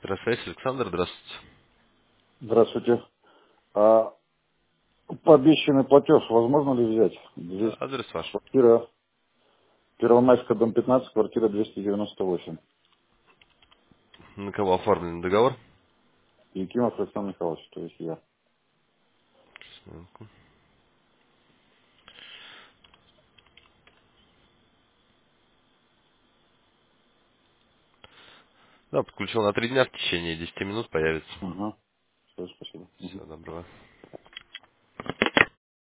Электросвязь, Александр, здравствуйте. Здравствуйте. А пообещанный платеж возможно ли взять? Да, Здесь адрес ваш. квартира Первомайская, дом 15, квартира 298. На кого оформлен договор? Якимов Александр Михайлович, то есть я. Да, подключил на 3 дня, в течение 10 минут появится. Ага. Все, спасибо. Мгм. Всего доброго.